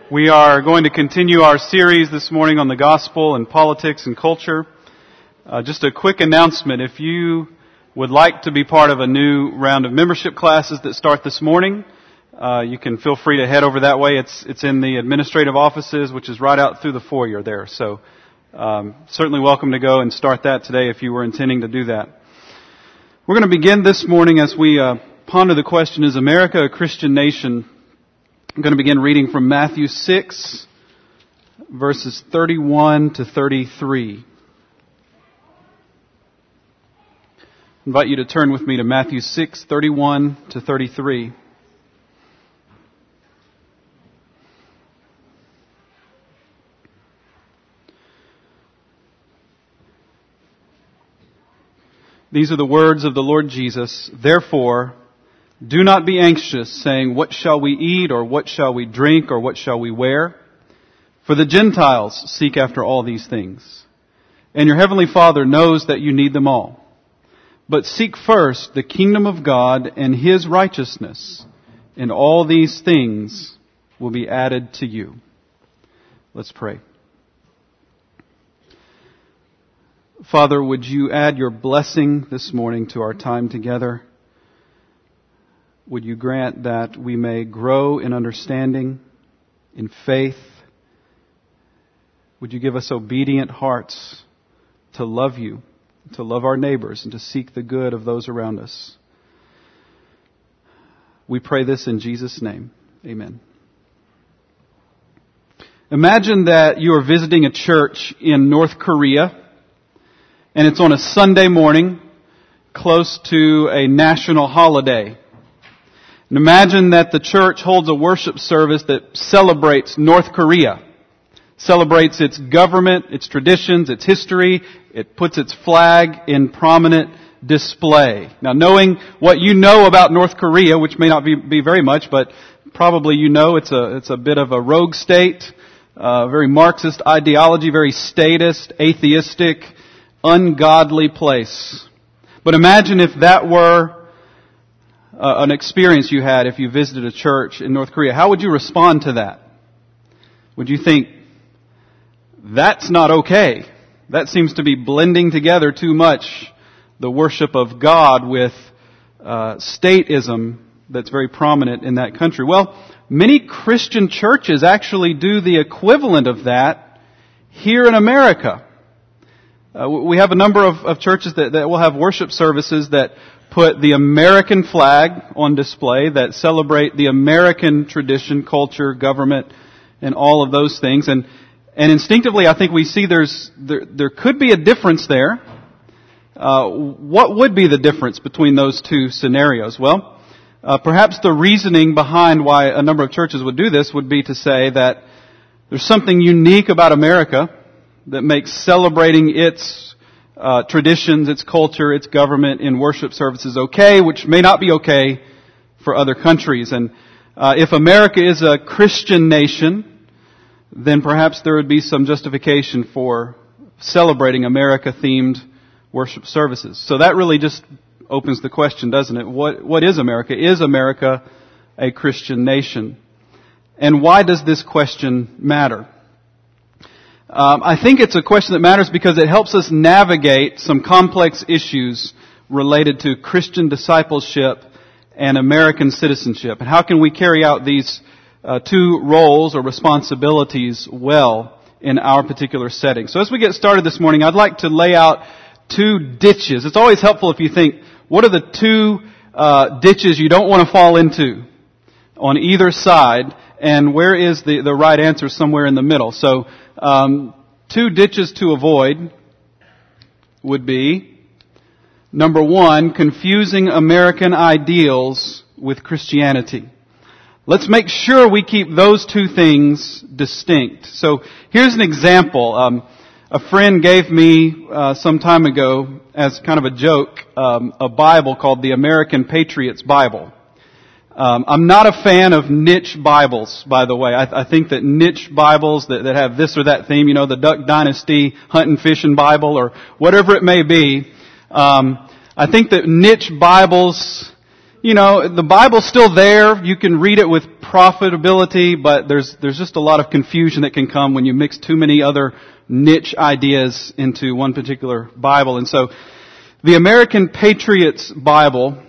We are going to continue our series this morning on the gospel and politics and culture. Just a quick announcement. If you would like to be part of a new round of membership classes that start this morning, you can feel free to head over that way. It's in the administrative offices, which is right out through the foyer there. So certainly welcome to go and start that today if you were intending to do that. We're going to begin this morning as we ponder the question, is America a Christian nation? I'm going to begin reading from Matthew 6, verses 31 to 33. I invite you to turn with me to Matthew 6, 31 to 33. These are the words of the Lord Jesus. Therefore, do not be anxious, saying, what shall we eat, or what shall we drink, or what shall we wear? For the Gentiles seek after all these things. And your heavenly Father knows that you need them all. But seek first the kingdom of God and His righteousness, and all these things will be added to you. Let's pray. Father, would you add your blessing this morning to our time together? Would you grant that we may grow in understanding, in faith? Would you give us obedient hearts to love you, to love our neighbors, and to seek the good of those around us? We pray this in Jesus' name. Amen. Imagine that you are visiting a church in North Korea, and it's on a Sunday morning, close to a national holiday. And imagine that the church holds a worship service that celebrates North Korea, celebrates its government, its traditions, its history. It puts its flag in prominent display. Now, knowing what you know about North Korea, which may not be very much, but probably you know it's a bit of a rogue state, very Marxist ideology, very statist, atheistic, ungodly place. But imagine if that were an experience you had if you visited a church in North Korea. How would you respond to that? Would you think, that's not okay? That seems to be blending together too much the worship of God with statism that's very prominent in that country. Well, many Christian churches actually do the equivalent of that here in America. We have a number of churches that will have worship services that put the American flag on display, that celebrate the American tradition, culture, government, and all of those things. And instinctively, I think we see there could be a difference there. What would be the difference between those two scenarios? Well, perhaps the reasoning behind why a number of churches would do this would be to say that there's something unique about America that makes celebrating its traditions, its culture, its government in worship services okay, which may not be okay for other countries. And if America is a Christian nation, then perhaps there would be some justification for celebrating America-themed worship services. So that really just opens the question, doesn't it? What is America? Is America a Christian nation? And why does this question matter? I think it's a question that matters because it helps us navigate some complex issues related to Christian discipleship and American citizenship. And how can we carry out these two roles or responsibilities well in our particular setting? So as we get started this morning, I'd like to lay out two ditches. It's always helpful if you think, what are the two ditches you don't want to fall into on either side? And where is the right answer somewhere in the middle? So, two ditches to avoid would be, number one, confusing American ideals with Christianity. Let's make sure we keep those two things distinct. So, here's an example. A friend gave me, some time ago, as kind of a joke, a Bible called the American Patriots Bible. I'm not a fan of niche Bibles, by the way. I think that niche Bibles that have this or that theme, the Duck Dynasty hunting fishing Bible or whatever it may be, I think that niche Bibles the Bible's still there. You can read it with profitability, but there's just a lot of confusion that can come when you mix too many other niche ideas into one particular Bible. And so the American Patriots Bible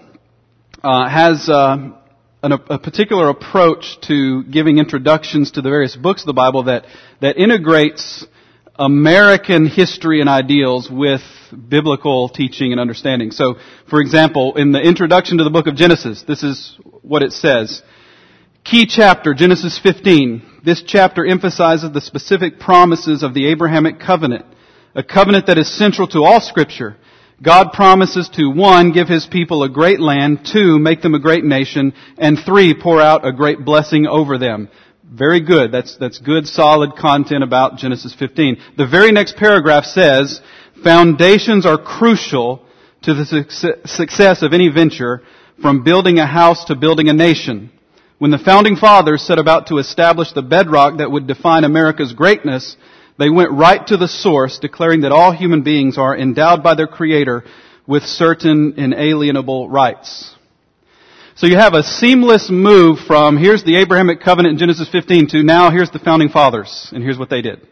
has a particular approach to giving introductions to the various books of the Bible that integrates American history and ideals with biblical teaching and understanding. So, for example, in the introduction to the book of Genesis, this is what it says. Key chapter, Genesis 15. This chapter emphasizes the specific promises of the Abrahamic covenant, a covenant that is central to all Scripture. God promises to, 1, give His people a great land, 2, make them a great nation, and 3, pour out a great blessing over them. Very good. That's good, solid content about Genesis 15. The very next paragraph says, foundations are crucial to the success of any venture, from building a house to building a nation. When the founding fathers set about to establish the bedrock that would define America's greatness, they went right to the source, declaring that all human beings are endowed by their Creator with certain inalienable rights. So you have a seamless move from here's the Abrahamic covenant in Genesis 15 to now here's the founding fathers and here's what they did.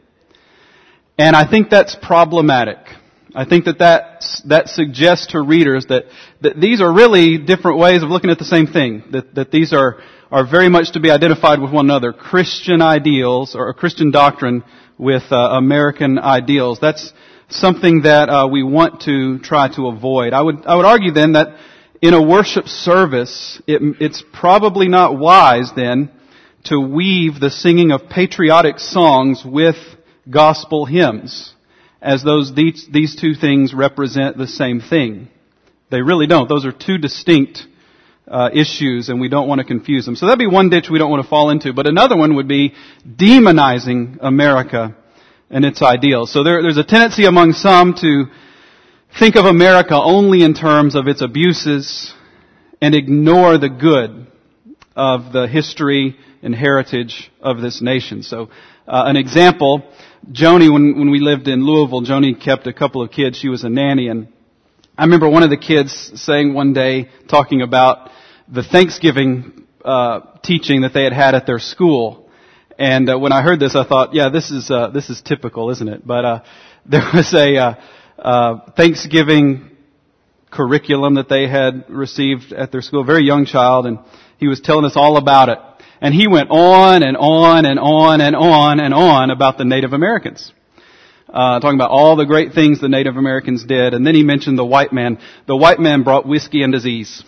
And I think that's problematic. I think that suggests to readers that these are really different ways of looking at the same thing. That these are very much to be identified with one another. Christian ideals or Christian doctrine with American ideals. That's something that we want to try to avoid. I would argue then that in a worship service, it's probably not wise then to weave the singing of patriotic songs with gospel hymns, as these two things represent the same thing. They really don't. Those are two distinct issues, and we don't want to confuse them. So that'd be one ditch we don't want to fall into. But another one would be demonizing America and its ideals. So there's a tendency among some to think of America only in terms of its abuses and ignore the good of the history and heritage of this nation. So an example, Joni, when we lived in Louisville, Joni kept a couple of kids. She was a nanny, and I remember one of the kids saying one day, talking about the Thanksgiving teaching that they had at their school. And when I heard this, I thought, yeah, this is typical, isn't it? But there was a Thanksgiving curriculum that they had received at their school, a very young child, and he was telling us all about it. And he went on and on and on and on and on about the Native Americans. Talking about all the great things the Native Americans did. And then he mentioned the white man. The white man brought whiskey and disease.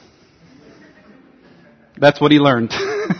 That's what he learned.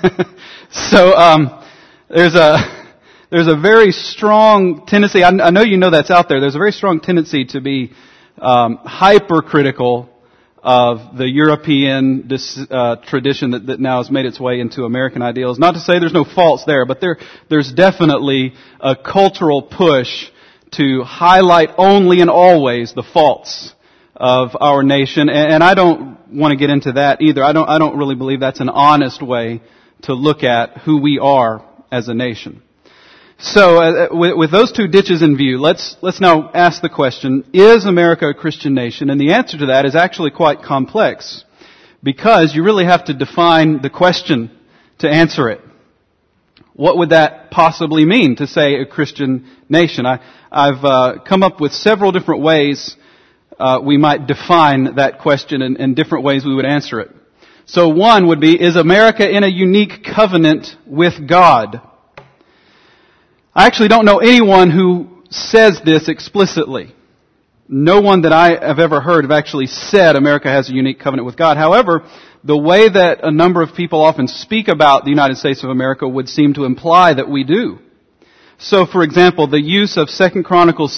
So, there's a very strong tendency, I know you know that's out there, there's a very strong tendency to be hypercritical of the European tradition that now has made its way into American ideals. Not to say there's no faults there, but there's definitely a cultural push to highlight only and always the faults of our nation, and I don't want to get into that either. I don't really believe that's an honest way to look at who we are as a nation. So, with those two ditches in view, let's now ask the question, is America a Christian nation? And the answer to that is actually quite complex, because you really have to define the question to answer it. What would that possibly mean to say a Christian nation? I've come up with several different ways we might define that question and different ways we would answer it. So one would be, is America in a unique covenant with God? I actually don't know anyone who says this explicitly. No one that I have ever heard have actually said America has a unique covenant with God. However, the way that a number of people often speak about the United States of America would seem to imply that we do. So, for example, the use of 2 Chronicles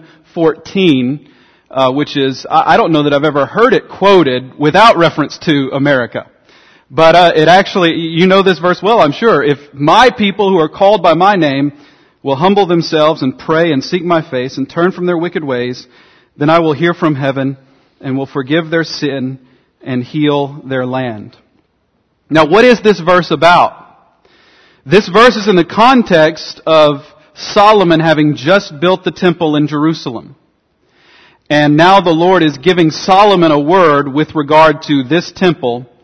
7:14, which is, I don't know that I've ever heard it quoted without reference to America. But it actually, you know this verse well, I'm sure. If my people who are called by my name will humble themselves and pray and seek my face and turn from their wicked ways, then I will hear from heaven and will forgive their sin and heal their land. Now, what is this verse about? This verse is in the context of Solomon having just built the temple in Jerusalem. And now the Lord is giving Solomon a word with regard to this temple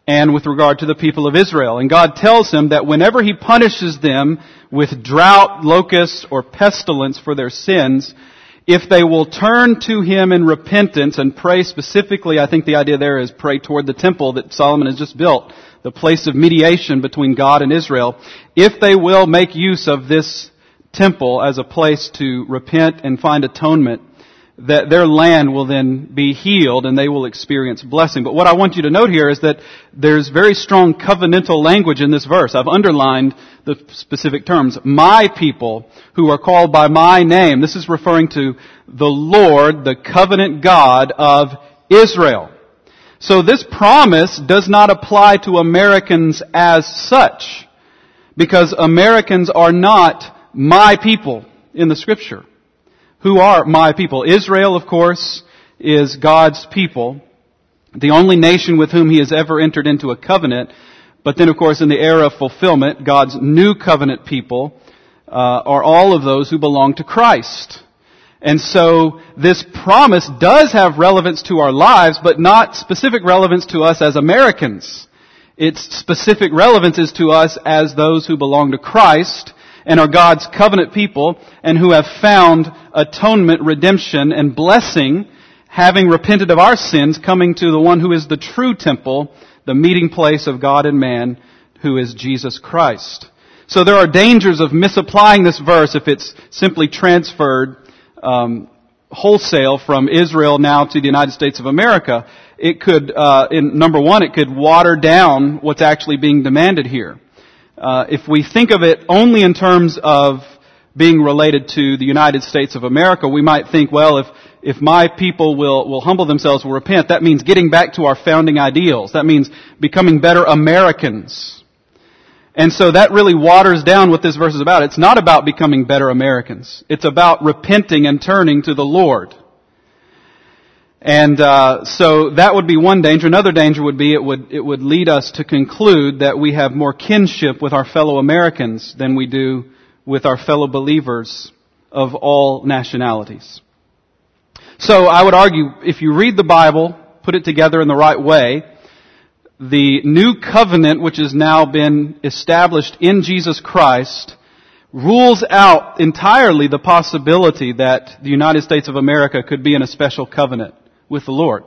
and with regard to the people of Israel. And God tells him that whenever he punishes them with drought, locusts, or pestilence for their sins, if they will turn to him in repentance and pray specifically, I think the idea there is pray toward the temple that Solomon has just built, the place of mediation between God and Israel. If they will make use of this temple as a place to repent and find atonement, that their land will then be healed and they will experience blessing. But what I want you to note here is that there's very strong covenantal language in this verse. I've underlined the specific terms. My people who are called by my name. This is referring to the Lord, the covenant God of Israel. So this promise does not apply to Americans as such, because Americans are not my people in the Scripture. Who are my people? Israel, of course, is God's people, the only nation with whom He has ever entered into a covenant. But then, of course, in the era of fulfillment, God's new covenant people are all of those who belong to Christ. And so this promise does have relevance to our lives, but not specific relevance to us as Americans. Its specific relevance is to us as those who belong to Christ and are God's covenant people and who have found atonement, redemption, and blessing, having repented of our sins, coming to the one who is the true temple, the meeting place of God and man, who is Jesus Christ. So there are dangers of misapplying this verse if it's simply transferred wholesale from Israel now to the United States of America. It could, number one, it could water down what's actually being demanded here. If we think of it only in terms of being related to the United States of America, we might think, well, if my people will humble themselves, will repent, that means getting back to our founding ideals. That means becoming better Americans. And so that really waters down what this verse is about. It's not about becoming better Americans. It's about repenting and turning to the Lord. And so that would be one danger. Another danger would be it would lead us to conclude that we have more kinship with our fellow Americans than we do with our fellow believers of all nationalities. So I would argue, if you read the Bible, put it together in the right way, the new covenant which has now been established in Jesus Christ rules out entirely the possibility that the United States of America could be in a special covenant with the Lord.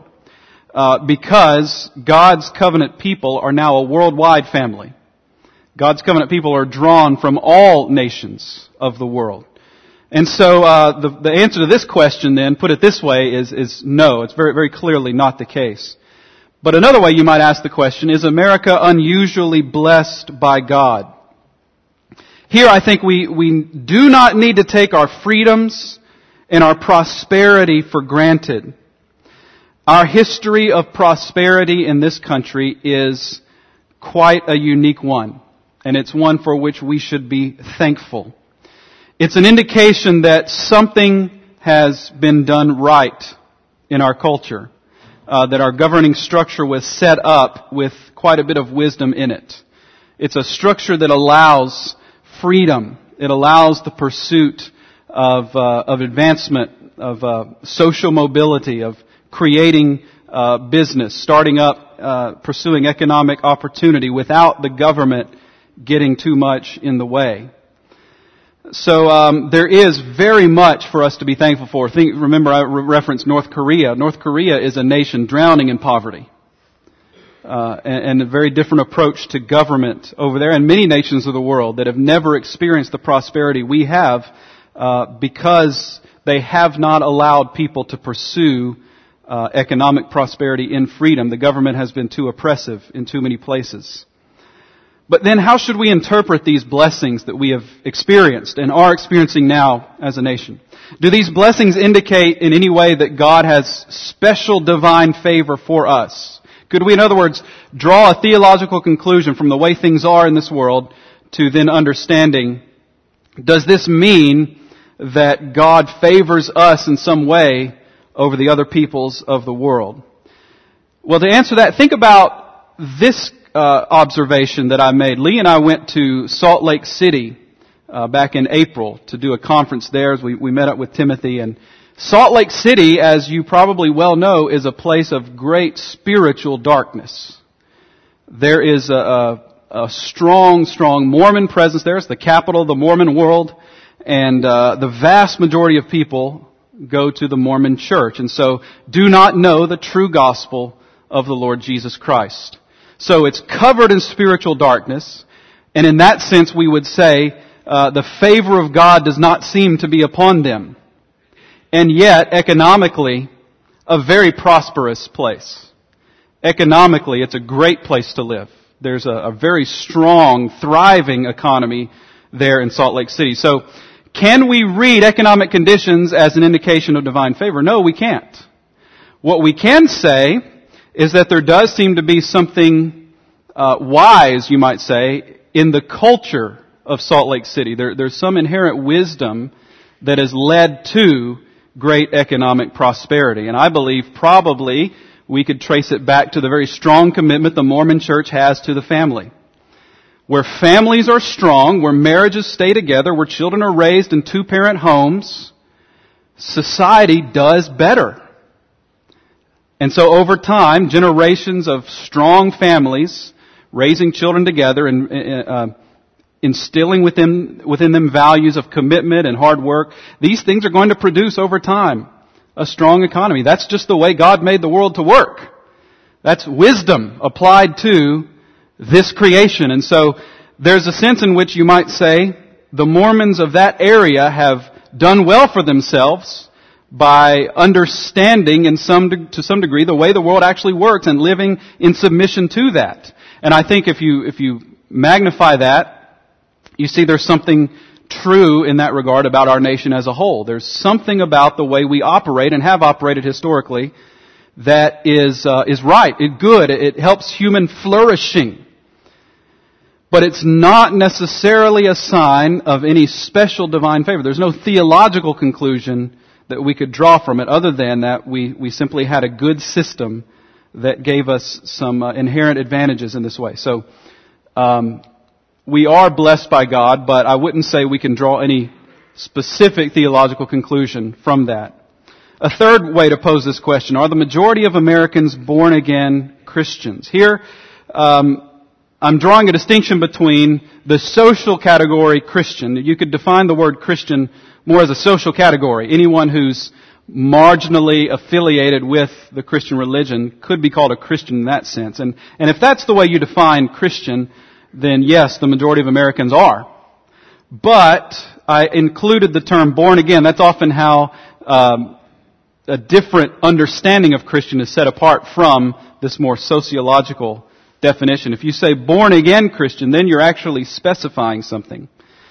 Because God's covenant people are now a worldwide family. God's covenant people are drawn from all nations of the world. And so the answer to this question then, put it this way, is no. It's very, very clearly not the case. But another way you might ask the question, is America unusually blessed by God? Here I think we do not need to take our freedoms and our prosperity for granted. Our history of prosperity in this country is quite a unique one, and it's one for which we should be thankful. It's an indication that something has been done right in our culture, that our governing structure was set up with quite a bit of wisdom in it. It's a structure that allows freedom. It allows the pursuit of advancement, of social mobility, of creating business, starting up, pursuing economic opportunity without the government getting too much in the way. So there is very much for us to be thankful for. Remember, I referenced North Korea. North Korea is a nation drowning in poverty, and a very different approach to government over there. And many nations of the world that have never experienced the prosperity we have, because they have not allowed people to pursue economic prosperity in freedom. The government has been too oppressive in too many places. But then how should we interpret these blessings that we have experienced and are experiencing now as a nation? Do these blessings indicate in any way that God has special divine favor for us? Could we, in other words, draw a theological conclusion from the way things are in this world to then understanding, does this mean that God favors us in some way over the other peoples of the world? Well, to answer that, think about this observation that I made. Lee and I went to Salt Lake City back in April to do a conference there as we met up with Timothy. And Salt Lake City, as you probably well know, is a place of great spiritual darkness. There is a strong Mormon presence there. It's the capital of the Mormon world. And the vast majority of people go to the Mormon church. And so do not know the true gospel of the Lord Jesus Christ. So it's covered in spiritual darkness. And in that sense, we would say the favor of God does not seem to be upon them. And yet, economically, a very prosperous place. Economically, it's a great place to live. There's a very strong, thriving economy there in Salt Lake City. So, can we read economic conditions as an indication of divine favor? No, we can't. What we can say is that there does seem to be something wise, you might say, in the culture of Salt Lake City. There's some inherent wisdom that has led to great economic prosperity. And I believe probably we could trace it back to the very strong commitment the Mormon Church has to the family. Where families are strong, where marriages stay together, where children are raised in two-parent homes, society does better. And so over time, generations of strong families raising children together and instilling within them values of commitment and hard work, these things are going to produce over time a strong economy. That's just the way God made the world to work. That's wisdom applied to this creation. And so there's a sense in which you might say the Mormons of that area have done well for themselves by understanding to some degree the way the world actually works and living in submission to that. And I think if you magnify that, you see there's something true in that regard about our nation as a whole. There's something about the way we operate and have operated historically that is right, it's good, it helps human flourishing. But it's not necessarily a sign of any special divine favor. There's no theological conclusion that we could draw from it other than that we simply had a good system that gave us some inherent advantages in this way. So, we are blessed by God, but I wouldn't say we can draw any specific theological conclusion from that. A third way to pose this question: are the majority of Americans born again Christians? Here, I'm drawing a distinction between the social category Christian. You could define the word Christian more as a social category. Anyone who's marginally affiliated with the Christian religion could be called a Christian in that sense. And if that's the way you define Christian, then yes, the majority of Americans are. But I included the term born again. That's often how a different understanding of Christian is set apart from this more sociological definition. If you say born again Christian, then you're actually specifying something.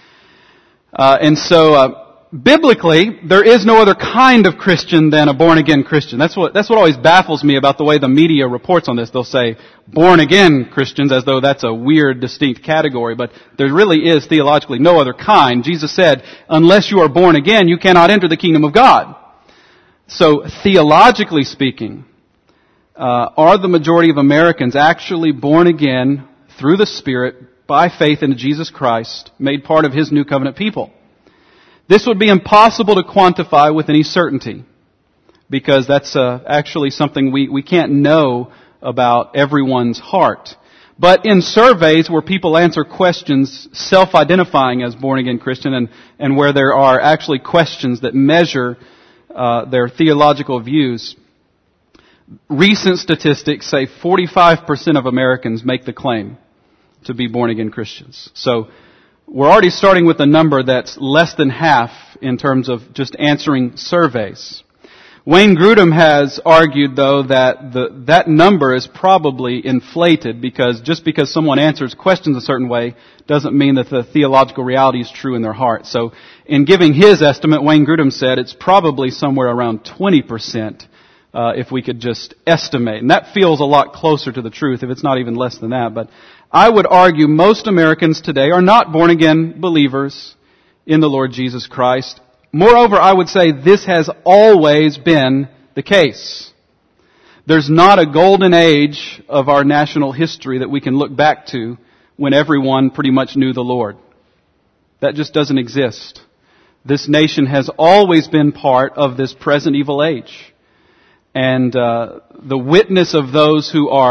Biblically, there is no other kind of Christian than a born-again Christian. That's what always baffles me about the way the media reports on this. They'll say born-again Christians as though that's a weird, distinct category, but there really is theologically no other kind. Jesus said, unless you are born again, you cannot enter the kingdom of God. So, theologically speaking, are the majority of Americans actually born again through the Spirit by faith in Jesus Christ, made part of His new covenant people? This would be impossible to quantify with any certainty, because that's actually something we can't know about everyone's heart. But in surveys where people answer questions self-identifying as born-again Christian and where there are actually questions that measure their theological views, recent statistics say 45% of Americans make the claim to be born-again Christians. So, we're already starting with a number that's less than half in terms of just answering surveys. Wayne Grudem has argued, though, that that number is probably inflated because just because someone answers questions a certain way doesn't mean that the theological reality is true in their heart. So, in giving his estimate, Wayne Grudem said it's probably somewhere around 20%, if we could just estimate. And that feels a lot closer to the truth if it's not even less than that. But I would argue most Americans today are not born-again believers in the Lord Jesus Christ. Moreover, I would say this has always been the case. There's not a golden age of our national history that we can look back to when everyone pretty much knew the Lord. That just doesn't exist. This nation has always been part of this present evil age. And the witness of those who are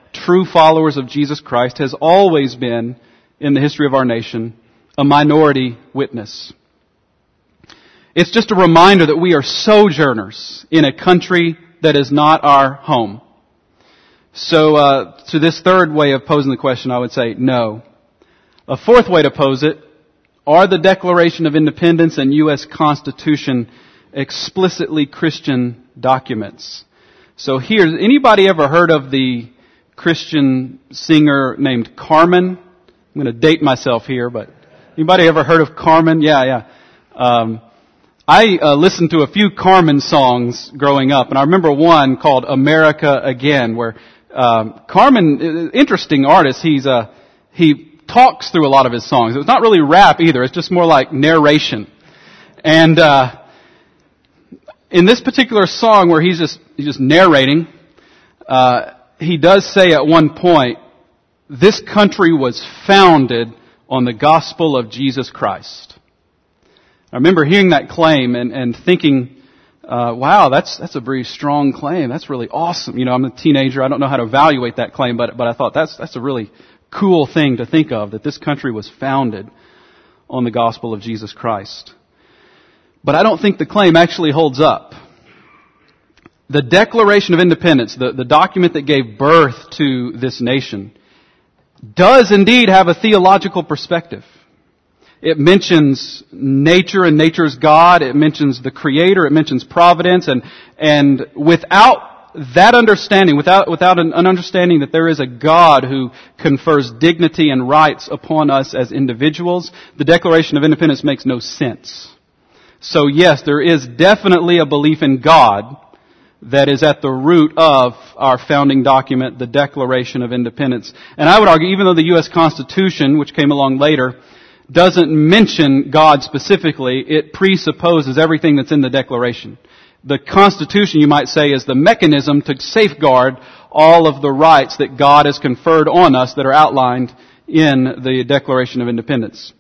true followers of Jesus Christ has always been, in the history of our nation, a minority witness. It's just a reminder that we are sojourners in a country that is not our home. So, to this third way of posing the question, I would say no. A fourth way to pose it, are the Declaration of Independence and U.S. Constitution explicitly Christian documents? So here, anybody ever heard of the Christian singer named Carmen? I'm going to date myself here, but anybody ever heard of Carmen? Yeah. I listened to a few Carmen songs growing up, and I remember one called America Again, where Carmen, interesting artist, he talks through a lot of his songs. It's not really rap either, it's just more like narration. And in this particular song where he's just narrating, he does say at one point, this country was founded on the gospel of Jesus Christ. I remember hearing that claim and thinking, wow, that's a very strong claim. That's really awesome. You know, I'm a teenager. I don't know how to evaluate that claim, but I thought that's a really cool thing to think of, that this country was founded on the gospel of Jesus Christ. But I don't think the claim actually holds up. The Declaration of Independence, the document that gave birth to this nation, does indeed have a theological perspective. It mentions nature and nature's God. It mentions the Creator. It mentions providence. And without that understanding, without an understanding that there is a God who confers dignity and rights upon us as individuals, the Declaration of Independence makes no sense. So yes, there is definitely a belief in God that is at the root of our founding document, the Declaration of Independence. And I would argue, even though the U.S. Constitution, which came along later, doesn't mention God specifically, it presupposes everything that's in the Declaration. The Constitution, you might say, is the mechanism to safeguard all of the rights that God has conferred on us that are outlined in the Declaration of Independence.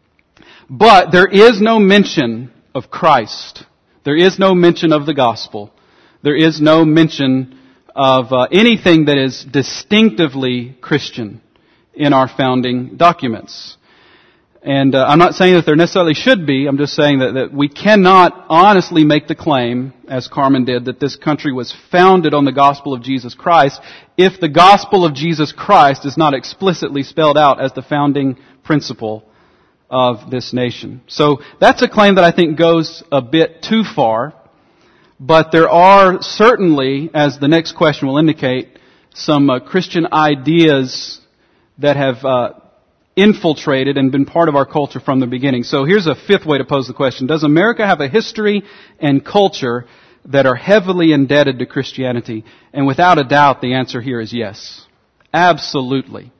But there is no mention of Christ. There is no mention of the gospel. There is no mention of anything that is distinctively Christian in our founding documents. And I'm not saying that there necessarily should be. I'm just saying that we cannot honestly make the claim, as Carmen did, that this country was founded on the gospel of Jesus Christ if the gospel of Jesus Christ is not explicitly spelled out as the founding principle of this nation. So that's a claim that I think goes a bit too far. But there are certainly, as the next question will indicate, some Christian ideas that have infiltrated and been part of our culture from the beginning. So here's a fifth way to pose the question. Does America have a history and culture that are heavily indebted to Christianity? And without a doubt, the answer here is yes. Absolutely.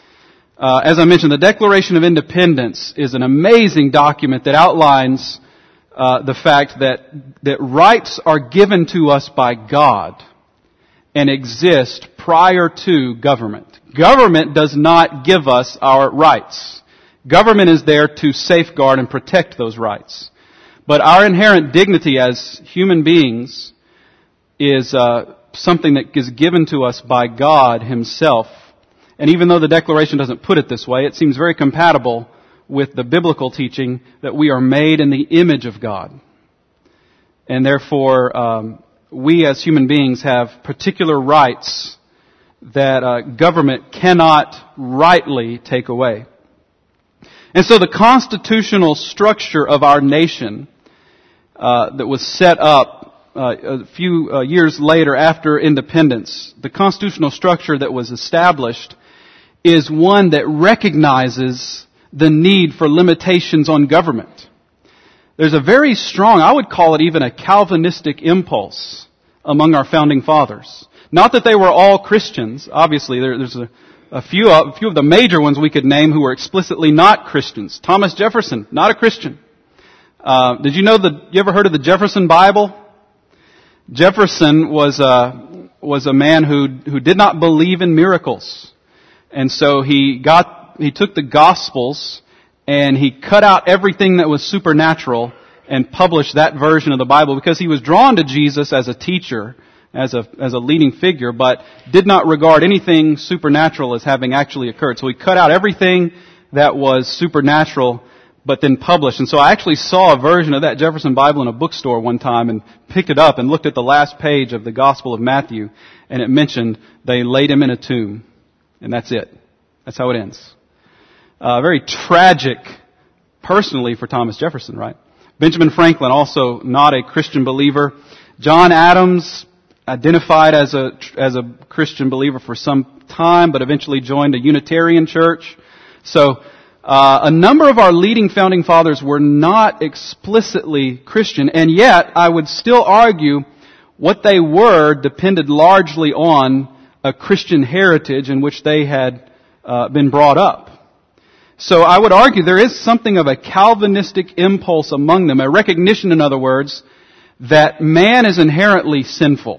As I mentioned, the Declaration of Independence is an amazing document that outlines the fact that rights are given to us by God and exist prior to government. Government does not give us our rights. Government is there to safeguard and protect those rights. But our inherent dignity as human beings is something that is given to us by God Himself. And even though the Declaration doesn't put it this way, it seems very compatible with the biblical teaching that we are made in the image of God. And therefore, we as human beings have particular rights that government cannot rightly take away. And so the constitutional structure of our nation that was set up a few years later after independence, the constitutional structure that was established is one that recognizes the need for limitations on government. There's a very strong, I would call it even a Calvinistic impulse among our founding fathers. Not that they were all Christians. Obviously, there's a few of the major ones we could name who were explicitly not Christians. Thomas Jefferson, not a Christian. Did you know you ever heard of the Jefferson Bible? Jefferson was a man who did not believe in miracles. And so he took the Gospels and he cut out everything that was supernatural and published that version of the Bible because he was drawn to Jesus as a teacher as a leading figure, but did not regard anything supernatural as having actually occurred. So he cut out everything that was supernatural, but then published. And so I actually saw a version of that Jefferson Bible in a bookstore one time and picked it up and looked at the last page of the Gospel of Matthew, and it mentioned they laid him in a tomb. And that's it. That's how it ends. Very tragic, personally, for Thomas Jefferson, right? Benjamin Franklin, also not a Christian believer. John Adams, identified as a Christian believer for some time, but eventually joined a Unitarian church. So, a number of our leading founding fathers were not explicitly Christian, and yet I would still argue what they were depended largely on a Christian heritage in which they had been brought up. So I would argue there is something of a Calvinistic impulse among them, a recognition, in other words, that man is inherently sinful.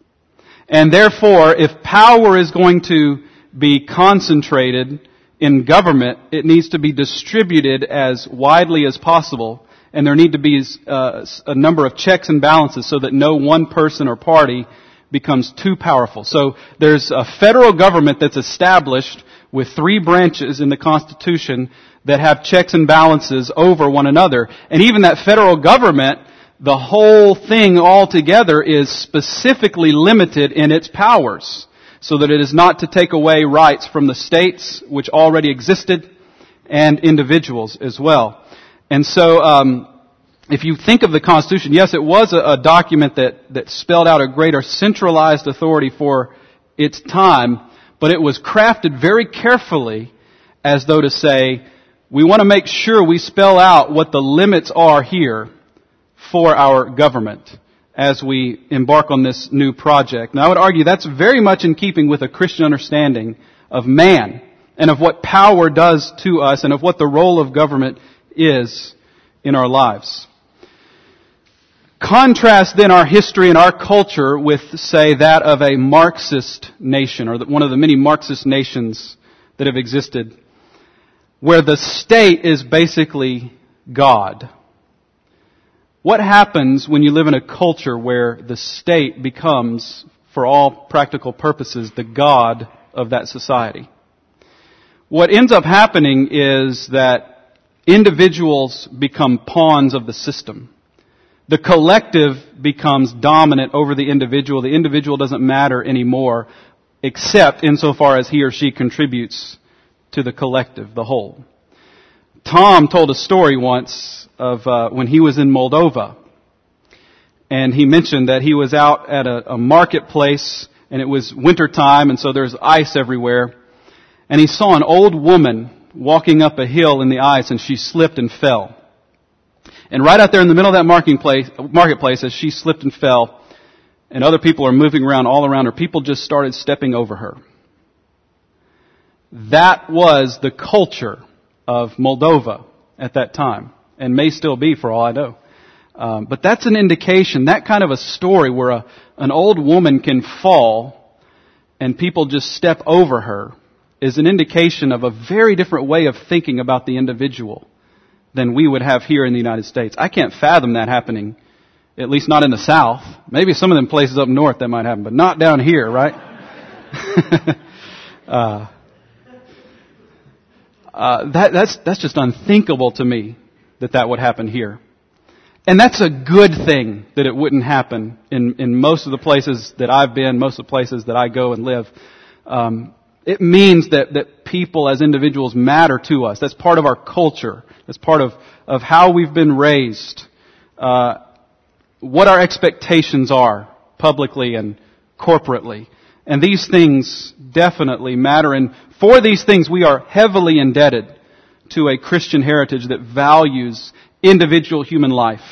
And therefore, if power is going to be concentrated in government, it needs to be distributed as widely as possible, and there need to be a number of checks and balances so that no one person or party becomes too powerful. So there's a federal government that's established with 3 branches in the Constitution that have checks and balances over one another. And even that federal government, the whole thing altogether is specifically limited in its powers, so that it is not to take away rights from the states, which already existed, and individuals as well. And so, if you think of the Constitution, yes, it was a document that spelled out a greater centralized authority for its time, but it was crafted very carefully as though to say, we want to make sure we spell out what the limits are here for our government as we embark on this new project. Now, I would argue that's very much in keeping with a Christian understanding of man and of what power does to us and of what the role of government is in our lives. Contrast then our history and our culture with, say, that of a Marxist nation, or one of the many Marxist nations that have existed, where the state is basically God. What happens when you live in a culture where the state becomes, for all practical purposes, the God of that society? What ends up happening is that individuals become pawns of the system. The collective becomes dominant over the individual. The individual doesn't matter anymore, except insofar as he or she contributes to the collective, the whole. Tom told a story once of when he was in Moldova. And he mentioned that he was out at a marketplace, and it was winter time, and so there's ice everywhere. And he saw an old woman walking up a hill in the ice, and she slipped and fell. And right out there in the middle of that marketplace, as she slipped and fell, and other people are moving around all around her, people just started stepping over her. That was the culture of Moldova at that time, and may still be for all I know. But that's an indication, that kind of a story where an old woman can fall and people just step over her is an indication of a very different way of thinking about the individual than we would have here in the United States. I can't fathom that happening, at least not in the South. Maybe some of them places up north that might happen, but not down here, right? That's just unthinkable to me that would happen here. And that's a good thing that it wouldn't happen in most of the places that I've been, most of the places that I go and live. It means that people as individuals matter to us. That's part of our culture. That's part of how we've been raised. What our expectations are publicly and corporately. And these things definitely matter. And for these things we are heavily indebted to a Christian heritage that values individual human life.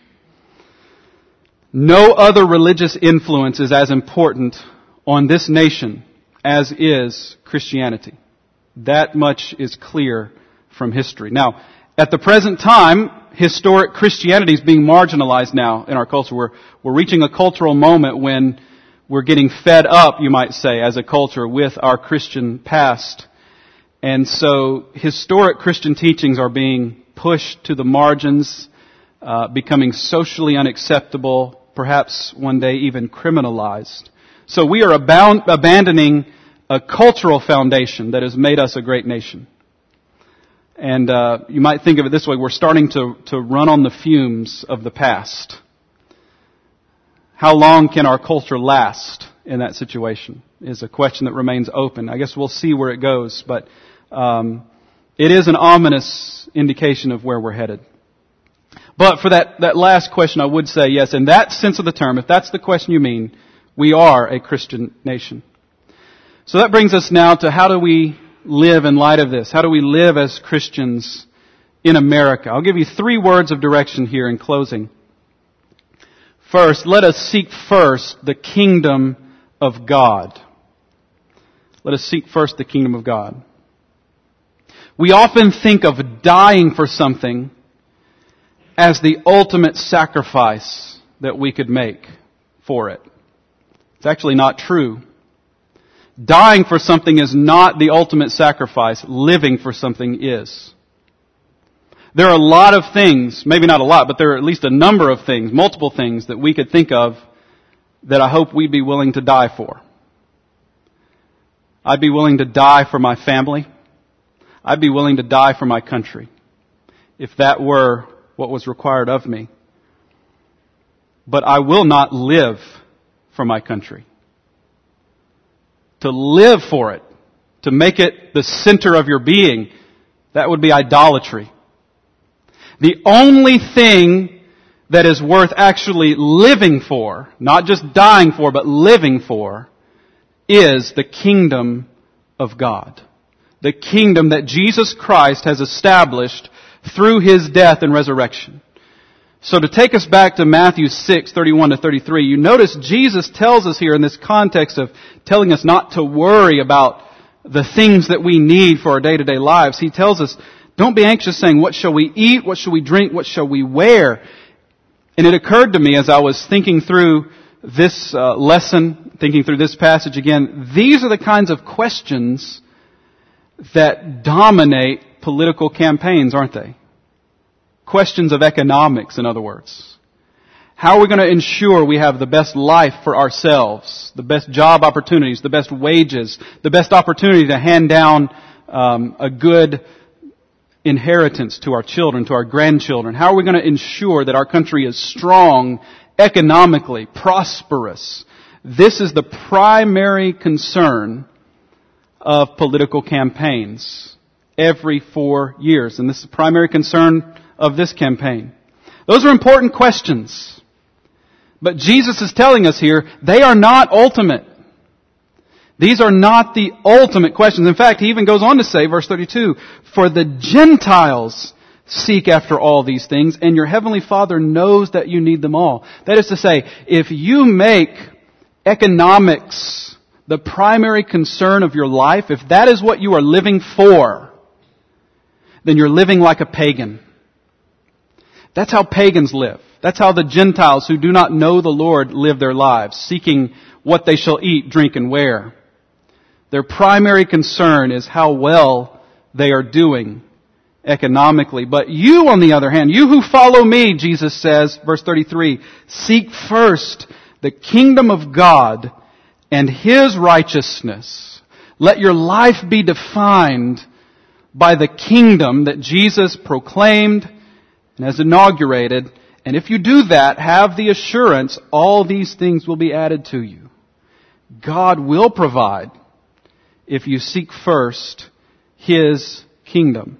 No other religious influence is as important on this nation as is Christianity. That much is clear from history. Now, at the present time, historic Christianity is being marginalized now in our culture. We're reaching a cultural moment when we're getting fed up, you might say, as a culture with our Christian past. And so historic Christian teachings are being pushed to the margins, becoming socially unacceptable, perhaps one day even criminalized. So we are abandoning a cultural foundation that has made us a great nation. And you might think of it this way: we're starting to run on the fumes of the past. How long can our culture last in that situation is a question that remains open. I guess we'll see where it goes, but it is an ominous indication of where we're headed. But for that last question, I would say yes, in that sense of the term, if that's the question you mean, we are a Christian nation. So that brings us now to how do we live in light of this? How do we live as Christians in America? I'll give you 3 words of direction here in closing. First, let us seek first the kingdom of God. Let us seek first the kingdom of God. We often think of dying for something as the ultimate sacrifice that we could make for it. It's actually not true. Dying for something is not the ultimate sacrifice. Living for something is. There are a lot of things, maybe not a lot, but there are at least a number of things, multiple things that we could think of that I hope we'd be willing to die for. I'd be willing to die for my family. I'd be willing to die for my country if that were what was required of me. But I will not live for my country. To live for it, to make it the center of your being, that would be idolatry. The only thing that is worth actually living for, not just dying for, but living for, is the kingdom of God. The kingdom that Jesus Christ has established through His death and resurrection. So to take us back to Matthew 6:31-33, you notice Jesus tells us here in this context of telling us not to worry about the things that we need for our day-to-day lives. He tells us, don't be anxious saying, what shall we eat? What shall we drink? What shall we wear? And it occurred to me as I was thinking through this lesson, thinking through this passage again, these are the kinds of questions that dominate political campaigns, aren't they? Questions of economics, in other words. How are we going to ensure we have the best life for ourselves, the best job opportunities, the best wages, the best opportunity to hand down a good inheritance to our children, to our grandchildren? How are we going to ensure that our country is strong, economically, prosperous? This is the primary concern of political campaigns every 4 years. And this is the primary concern of this campaign. Those are important questions. But Jesus is telling us here, they are not ultimate. These are not the ultimate questions. In fact, He even goes on to say, verse 32, for the Gentiles seek after all these things, and your heavenly Father knows that you need them all. That is to say, if you make economics the primary concern of your life, if that is what you are living for, then you're living like a pagan. That's how pagans live. That's how the Gentiles who do not know the Lord live their lives, seeking what they shall eat, drink, and wear. Their primary concern is how well they are doing economically. But you, on the other hand, you who follow me, Jesus says, verse 33, seek first the kingdom of God and His righteousness. Let your life be defined by the kingdom that Jesus proclaimed and has inaugurated. And if you do that, have the assurance all these things will be added to you. God will provide if you seek first His kingdom.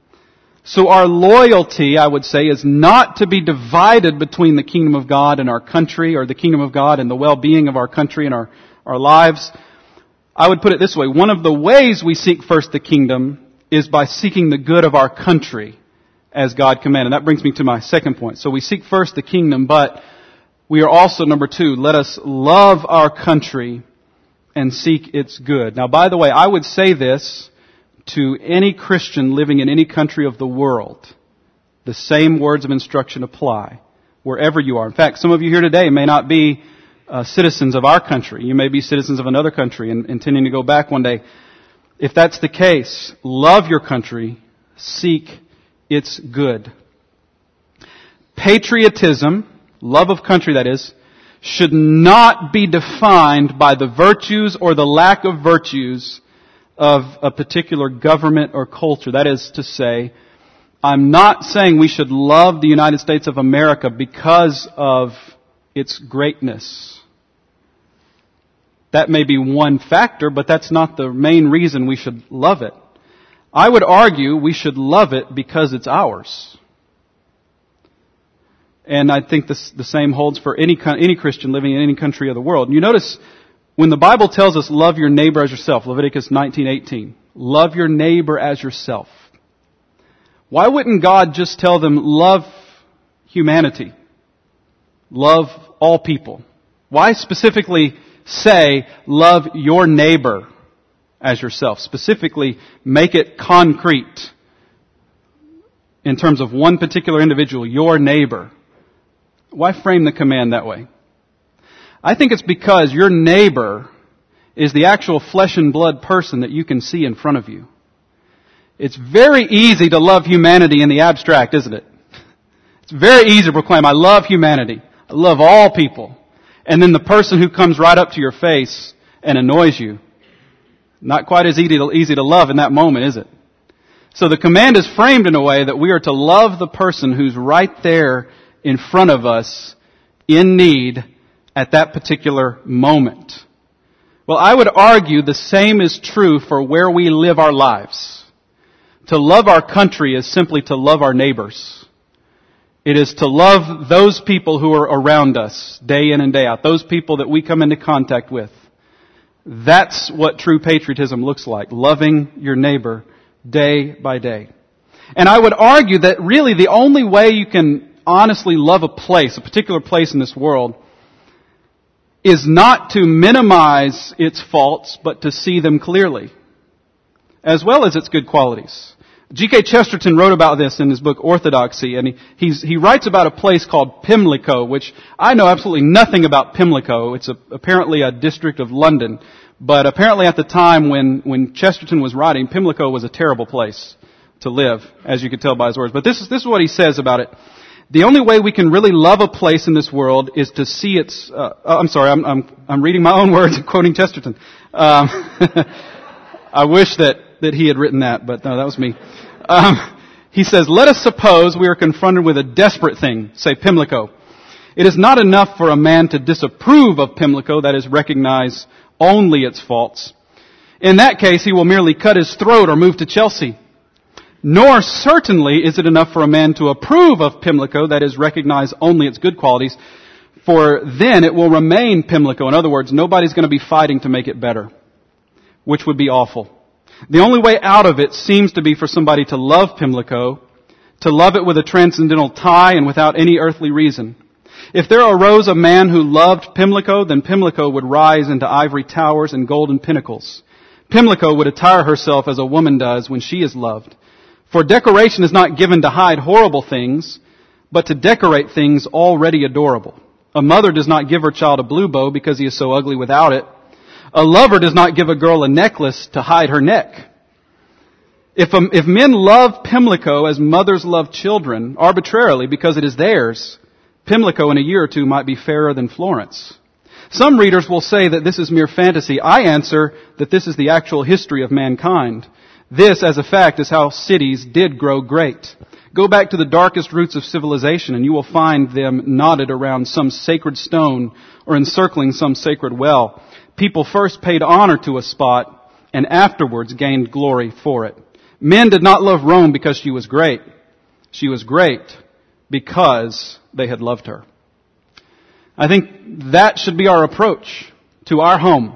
So our loyalty, I would say, is not to be divided between the kingdom of God and our country, or the kingdom of God and the well-being of our country and our lives. I would put it this way. One of the ways we seek first the kingdom is by seeking the good of our country as God commanded. That brings me to my second point. So we seek first the kingdom, but we are also, number 2, let us love our country and seek its good. Now, by the way, I would say this to any Christian living in any country of the world. The same words of instruction apply wherever you are. In fact, some of you here today may not be citizens of our country. You may be citizens of another country and intending to go back one day. If that's the case, love your country, seek its good. Patriotism, love of country that is, should not be defined by the virtues or the lack of virtues of a particular government or culture. That is to say, I'm not saying we should love the United States of America because of its greatness. That may be one factor, but that's not the main reason we should love it. I would argue we should love it because it's ours. And I think the same holds for any Christian living in any country of the world. And you notice when the Bible tells us love your neighbor as yourself, Leviticus 19:18, love your neighbor as yourself. Why wouldn't God just tell them love humanity? Love all people. Why specifically say love your neighbor as yourself? Specifically make it concrete in terms of one particular individual, your neighbor. Why frame the command that way? I think it's because your neighbor is the actual flesh and blood person that you can see in front of you. It's very easy to love humanity in the abstract, isn't it? It's very easy to proclaim, I love humanity. I love all people. And then the person who comes right up to your face and annoys you, not quite as easy to love in that moment, is it? So the command is framed in a way that we are to love the person who's right there in front of us in need at that particular moment. Well, I would argue the same is true for where we live our lives. To love our country is simply to love our neighbors. It is to love those people who are around us day in and day out. Those people that we come into contact with. That's what true patriotism looks like. Loving your neighbor day by day. And I would argue that really the only way you can honestly love a place, a particular place in this world, is not to minimize its faults, but to see them clearly, as well as its good qualities. G.K. Chesterton wrote about this in his book Orthodoxy, and he writes about a place called Pimlico, which I know absolutely nothing about Pimlico. It's apparently a district of London, but apparently at the time when Chesterton was writing, Pimlico was a terrible place to live, as you could tell by his words. But this is what he says about it. The only way we can really love a place in this world is to see its. I'm reading my own words and quoting Chesterton. I wish that he had written that, but no, that was me. He says, let us suppose we are confronted with a desperate thing, say Pimlico. It is not enough for a man to disapprove of Pimlico, that is, recognize only its faults. In that case, he will merely cut his throat or move to Chelsea. Nor certainly is it enough for a man to approve of Pimlico, that is, recognize only its good qualities, for then it will remain Pimlico. In other words, nobody's going to be fighting to make it better, which would be awful. The only way out of it seems to be for somebody to love Pimlico, to love it with a transcendental tie and without any earthly reason. If there arose a man who loved Pimlico, then Pimlico would rise into ivory towers and golden pinnacles. Pimlico would attire herself as a woman does when she is loved. For decoration is not given to hide horrible things, but to decorate things already adorable. A mother does not give her child a blue bow because he is so ugly without it. A lover does not give a girl a necklace to hide her neck. If men love Pimlico as mothers love children, arbitrarily because it is theirs, Pimlico in a year or two might be fairer than Florence. Some readers will say that this is mere fantasy. I answer that this is the actual history of mankind. This, as a fact, is how cities did grow great. Go back to the darkest roots of civilization and you will find them knotted around some sacred stone or encircling some sacred well. People first paid honor to a spot and afterwards gained glory for it. Men did not love Rome because she was great. She was great because they had loved her. I think that should be our approach to our home.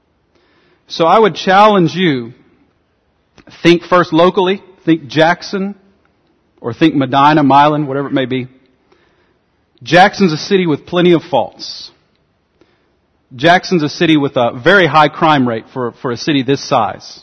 So I would challenge you, think first locally, think Jackson, or think Medina, Milan, whatever it may be. Jackson's a city with plenty of faults. Jackson's a city with a very high crime rate for a city this size.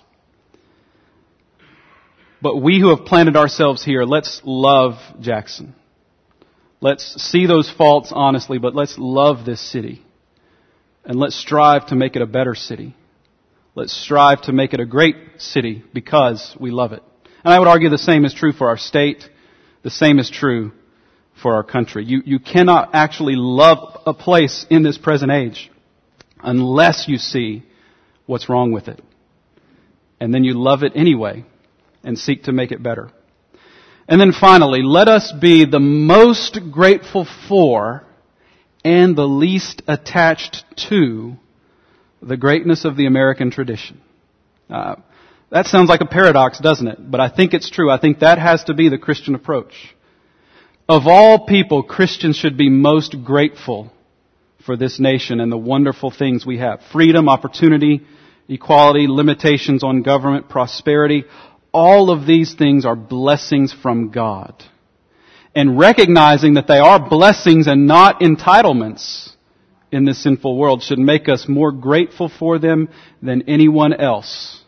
But we who have planted ourselves here, let's love Jackson. Let's see those faults honestly, but let's love this city. And let's strive to make it a better city. Let's strive to make it a great city because we love it. And I would argue the same is true for our state. The same is true for our country. You cannot actually love a place in this present age unless you see what's wrong with it. And then you love it anyway and seek to make it better. And then finally, let us be the most grateful for and the least attached to the greatness of the American tradition. That sounds like a paradox, doesn't it? But I think it's true. I think that has to be the Christian approach. Of all people, Christians should be most grateful for this nation and the wonderful things we have. Freedom, opportunity, equality, limitations on government, prosperity. All of these things are blessings from God. And recognizing that they are blessings and not entitlements in this sinful world should make us more grateful for them than anyone else.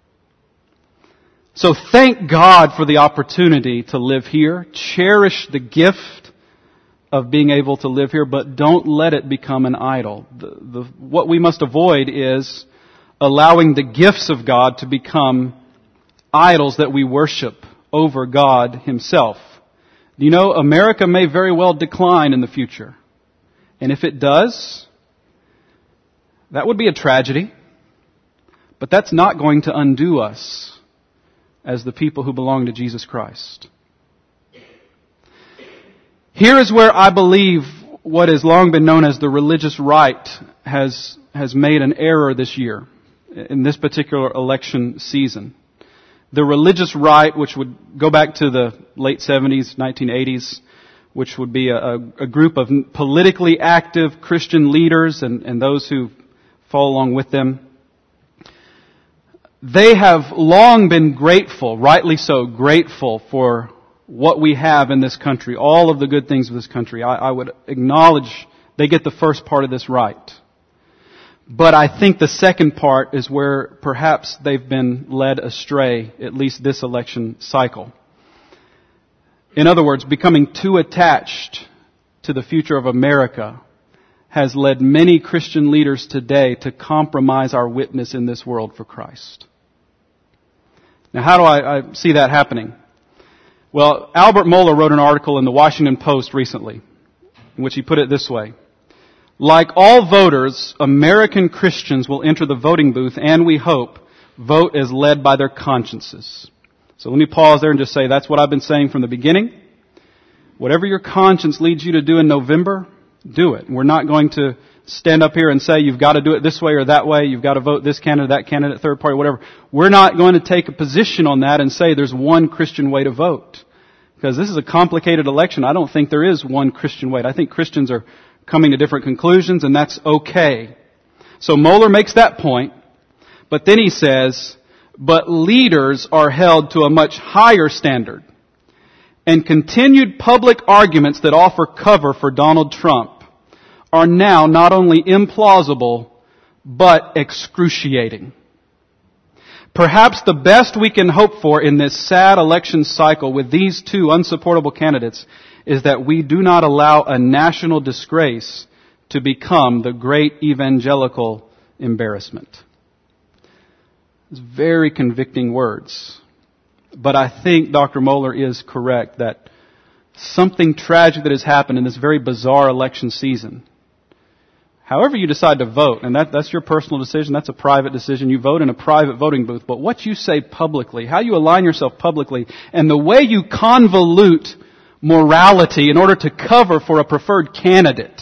So thank God for the opportunity to live here. Cherish the gift of being able to live here, but don't let it become an idol. What we must avoid is allowing the gifts of God to become idols that we worship over God Himself. You know, America may very well decline in the future. And if it does, that would be a tragedy. But that's not going to undo us as the people who belong to Jesus Christ. Here is where I believe what has long been known as the religious right has made an error this year, in this particular election season. The religious right, which would go back to the late 70s, 1980s, which would be a group of politically active Christian leaders and those who follow along with them. They have long been grateful, rightly so, grateful for what we have in this country, all of the good things of this country. I would acknowledge they get the first part of this right. But I think the second part is where perhaps they've been led astray, at least this election cycle. In other words, becoming too attached to the future of America has led many Christian leaders today to compromise our witness in this world for Christ. Now, how do I see that happening? Well, Albert Mohler wrote an article in the Washington Post recently in which he put it this way. Like all voters, American Christians will enter the voting booth and, we hope, vote as led by their consciences. So let me pause there and just say that's what I've been saying from the beginning. Whatever your conscience leads you to do in November, do it. We're not going to stand up here and say you've got to do it this way or that way, you've got to vote this candidate, that candidate, third party, whatever. We're not going to take a position on that and say there's one Christian way to vote. Because this is a complicated election. I don't think there is one Christian way. I think Christians are coming to different conclusions, and that's okay. So Mohler makes that point, but then he says, but leaders are held to a much higher standard. And continued public arguments that offer cover for Donald Trump are now not only implausible, but excruciating. Perhaps the best we can hope for in this sad election cycle with these two unsupportable candidates is that we do not allow a national disgrace to become the great evangelical embarrassment. It's very convicting words. But I think Dr. Mohler is correct that something tragic that has happened in this very bizarre election season. However you decide to vote, and that's your personal decision, that's a private decision. You vote in a private voting booth. But what you say publicly, how you align yourself publicly, and the way you convolute morality in order to cover for a preferred candidate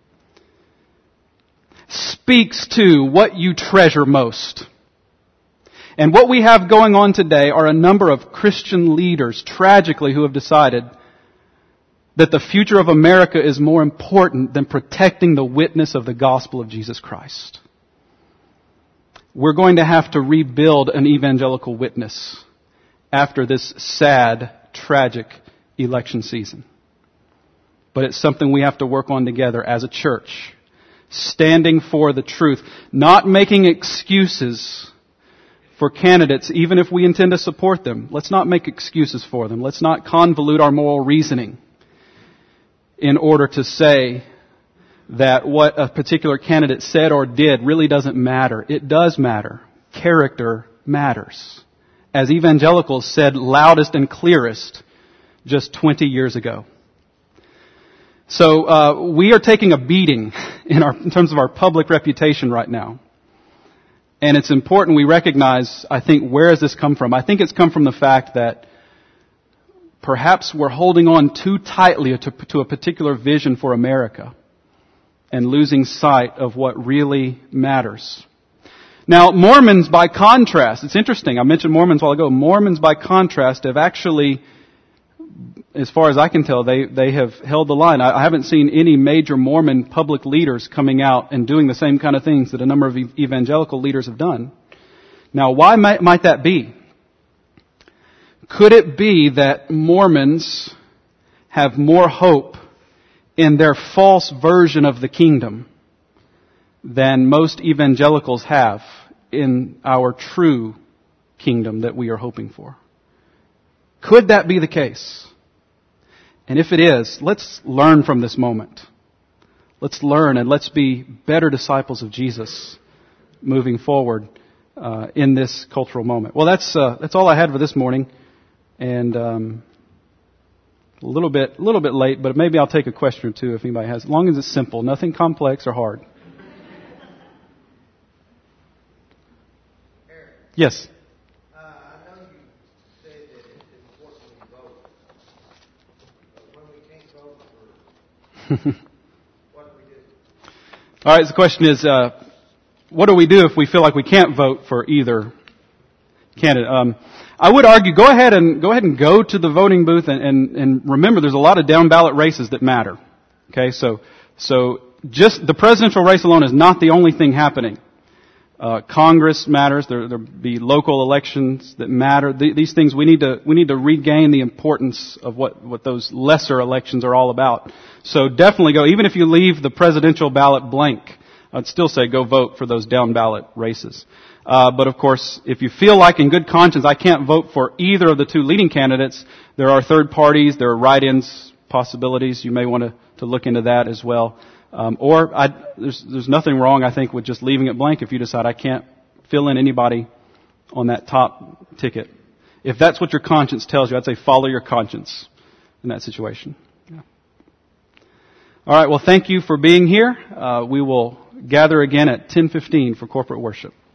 speaks to what you treasure most. And what we have going on today are a number of Christian leaders, tragically, who have decided that the future of America is more important than protecting the witness of the gospel of Jesus Christ. We're going to have to rebuild an evangelical witness after this sad, tragic election season. But it's something we have to work on together as a church, standing for the truth, not making excuses for candidates, even if we intend to support them. Let's not make excuses for them. Let's not convolute our moral reasoning in order to say that what a particular candidate said or did really doesn't matter. It does matter. Character matters. As evangelicals said loudest and clearest just 20 years ago. So we are taking a beating in terms of our public reputation right now. And it's important we recognize, I think, where has this come from? I think it's come from the fact that perhaps we're holding on too tightly to a particular vision for America and losing sight of what really matters. Now, Mormons, by contrast, it's interesting. I mentioned Mormons a while ago. Mormons, by contrast, have actually, as far as I can tell, they have held the line. I haven't seen any major Mormon public leaders coming out and doing the same kind of things that a number of evangelical leaders have done. Now, why might that be? Could it be that Mormons have more hope in their false version of the kingdom than most evangelicals have in our true kingdom that we are hoping for? Could that be the case? And if it is, let's learn from this moment. Let's learn and let's be better disciples of Jesus moving forward in this cultural moment. Well, that's all I had for this morning, and a little bit late, but maybe I'll take a question or two if anybody has. As long as it's simple, nothing complex or hard. Eric, Yes. I know you said that it's important to vote, but when we can't vote for what do we do? All right. So the question is, what do we do if we feel like we can't vote for either candidate? I would argue, go ahead and go to the voting booth and remember, there's a lot of down ballot races that matter. Okay, so just the presidential race alone is not the only thing happening. Congress matters. There'll be local elections that matter. These things we need to regain the importance of what those lesser elections are all about. So definitely go. Even if you leave the presidential ballot blank, I'd still say go vote for those down ballot races. But of course, if you feel like in good conscience I can't vote for either of the two leading candidates, there are third parties, there are write-ins possibilities. You may want to look into that as well. There's nothing wrong, I think, with just leaving it blank if you decide I can't fill in anybody on that top ticket. If that's what your conscience tells you, I'd say follow your conscience in that situation. Yeah. All right, well, thank you for being here. We will gather again at 10:15 for corporate worship.